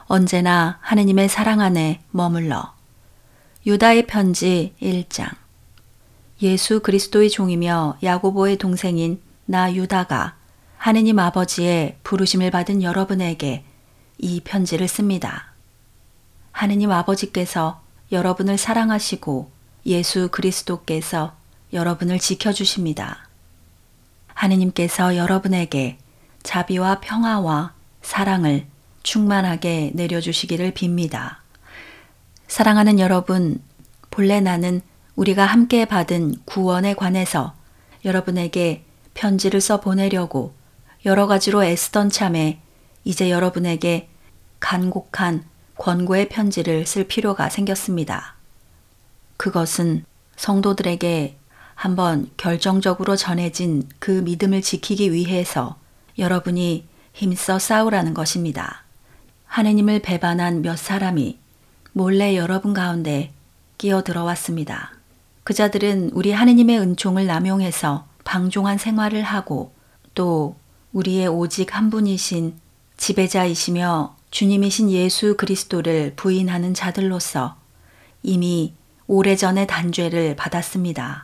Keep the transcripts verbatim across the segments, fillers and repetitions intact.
언제나 하느님의 사랑 안에 머물러. 유다의 편지 일 장. 예수 그리스도의 종이며 야고보의 동생인 나 유다가 하느님 아버지의 부르심을 받은 여러분에게 이 편지를 씁니다. 하느님 아버지께서 여러분을 사랑하시고 예수 그리스도께서 여러분을 지켜주십니다. 하느님께서 여러분에게 자비와 평화와 사랑을 충만하게 내려주시기를 빕니다. 사랑하는 여러분, 본래 나는 우리가 함께 받은 구원에 관해서 여러분에게 편지를 써 보내려고 여러 가지로 애쓰던 참에 이제 여러분에게 간곡한 권고의 편지를 쓸 필요가 생겼습니다. 그것은 성도들에게 한번 결정적으로 전해진 그 믿음을 지키기 위해서 여러분이 힘써 싸우라는 것입니다. 하느님을 배반한 몇 사람이 몰래 여러분 가운데 끼어들어왔습니다. 그 자들은 우리 하느님의 은총을 남용해서 방종한 생활을 하고 또 우리의 오직 한 분이신 지배자이시며 주님이신 예수 그리스도를 부인하는 자들로서 이미 오래전에 단죄를 받았습니다.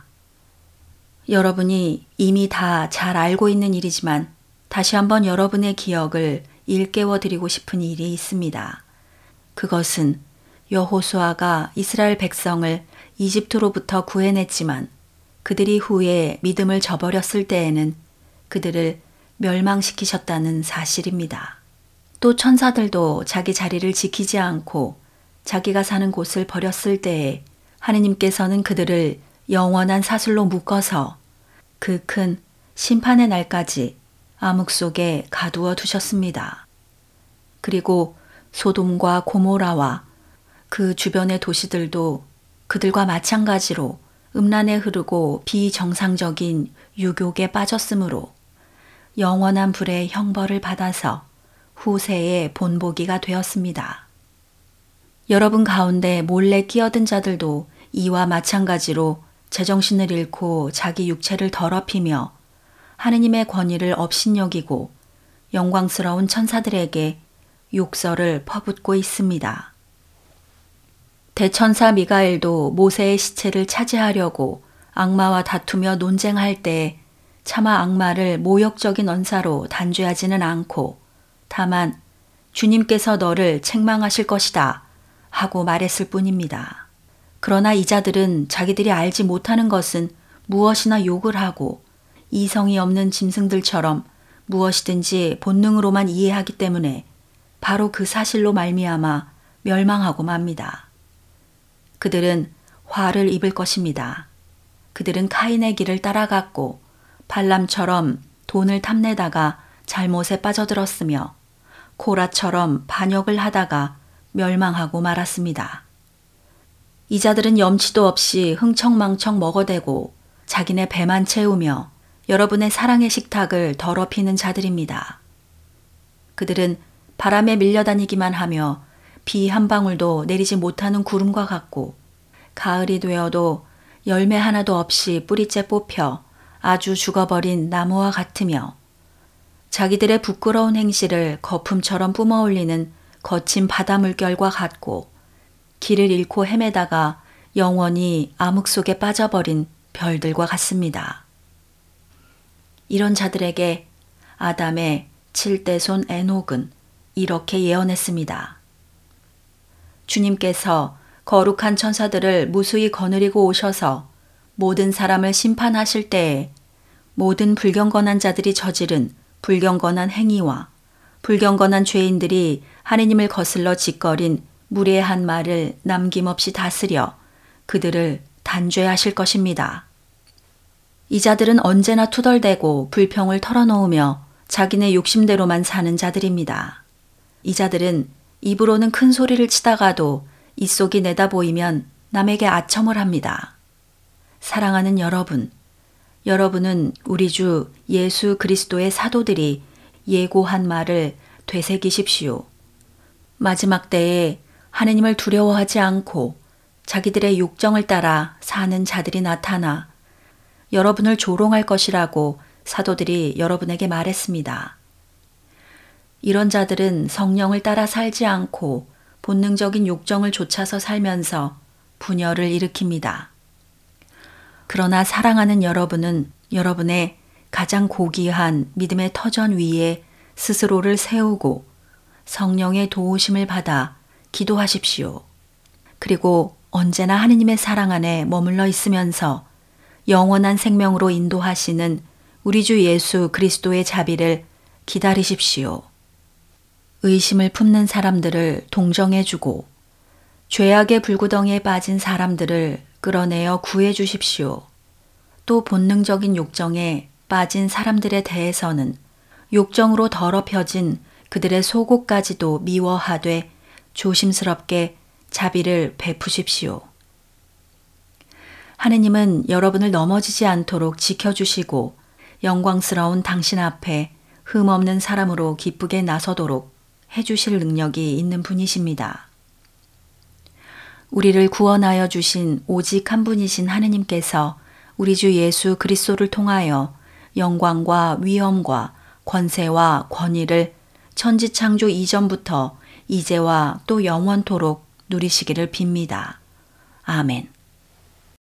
여러분이 이미 다 잘 알고 있는 일이지만 다시 한번 여러분의 기억을 일깨워 드리고 싶은 일이 있습니다. 그것은 여호수아가 이스라엘 백성을 이집트로부터 구해냈지만 그들이 후에 믿음을 저버렸을 때에는 그들을 멸망시키셨다는 사실입니다. 또 천사들도 자기 자리를 지키지 않고 자기가 사는 곳을 버렸을 때에 하느님께서는 그들을 영원한 사슬로 묶어서 그 큰 심판의 날까지 암흑 속에 가두어 두셨습니다. 그리고 소돔과 고모라와 그 주변의 도시들도 그들과 마찬가지로 음란에 흐르고 비정상적인 유욕에 빠졌으므로 영원한 불의 형벌을 받아서 후세의 본보기가 되었습니다. 여러분 가운데 몰래 끼어든 자들도 이와 마찬가지로 제정신을 잃고 자기 육체를 더럽히며 하느님의 권위를 업신여기고 영광스러운 천사들에게 욕설을 퍼붓고 있습니다. 대천사 미가엘도 모세의 시체를 차지하려고 악마와 다투며 논쟁할 때 차마 악마를 모욕적인 언사로 단죄하지는 않고 다만 주님께서 너를 책망하실 것이다 하고 말했을 뿐입니다. 그러나 이 자들은 자기들이 알지 못하는 것은 무엇이나 욕을 하고 이성이 없는 짐승들처럼 무엇이든지 본능으로만 이해하기 때문에 바로 그 사실로 말미암아 멸망하고 맙니다. 그들은 화를 입을 것입니다. 그들은 카인의 길을 따라갔고 발람처럼 돈을 탐내다가 잘못에 빠져들었으며 코라처럼 반역을 하다가 멸망하고 말았습니다. 이 자들은 염치도 없이 흥청망청 먹어대고 자기네 배만 채우며 여러분의 사랑의 식탁을 더럽히는 자들입니다. 그들은 바람에 밀려다니기만 하며 비 한 방울도 내리지 못하는 구름과 같고 가을이 되어도 열매 하나도 없이 뿌리째 뽑혀 아주 죽어버린 나무와 같으며 자기들의 부끄러운 행실을 거품처럼 뿜어올리는 거친 바다 물결과 같고 길을 잃고 헤매다가 영원히 암흑 속에 빠져버린 별들과 같습니다. 이런 자들에게 아담의 칠대손 에녹은 이렇게 예언했습니다. 주님께서 거룩한 천사들을 무수히 거느리고 오셔서 모든 사람을 심판하실 때에 모든 불경건한 자들이 저지른 불경건한 행위와 불경건한 죄인들이 하느님을 거슬러 짓거린 무례한 말을 남김없이 다스려 그들을 단죄하실 것입니다. 이 자들은 언제나 투덜대고 불평을 털어놓으며 자기네 욕심대로만 사는 자들입니다. 이 자들은 입으로는 큰 소리를 치다가도 입속이 내다보이면 남에게 아첨을 합니다. 사랑하는 여러분, 여러분은 우리 주 예수 그리스도의 사도들이 예고한 말을 되새기십시오. 마지막 때에 하느님을 두려워하지 않고 자기들의 욕정을 따라 사는 자들이 나타나 여러분을 조롱할 것이라고 사도들이 여러분에게 말했습니다. 이런 자들은 성령을 따라 살지 않고 본능적인 욕정을 좇아서 살면서 분열을 일으킵니다. 그러나 사랑하는 여러분은 여러분의 가장 고귀한 믿음의 터전 위에 스스로를 세우고 성령의 도우심을 받아 기도하십시오. 그리고 언제나 하느님의 사랑 안에 머물러 있으면서 영원한 생명으로 인도하시는 우리 주 예수 그리스도의 자비를 기다리십시오. 의심을 품는 사람들을 동정해주고 죄악의 불구덩이에 빠진 사람들을 끌어내어 구해 주십시오. 또 본능적인 욕정에 빠진 사람들에 대해서는 욕정으로 더럽혀진 그들의 속옷까지도 미워하되 조심스럽게 자비를 베푸십시오. 하느님은 여러분을 넘어지지 않도록 지켜주시고 영광스러운 당신 앞에 흠없는 사람으로 기쁘게 나서도록 해주실 능력이 있는 분이십니다. 우리를 구원하여 주신 오직 한 분이신 하느님께서 우리 주 예수 그리스도를 통하여 영광과 위엄과 권세와 권위를 천지창조 이전부터 이제와 또 영원토록 누리시기를 빕니다. 아멘.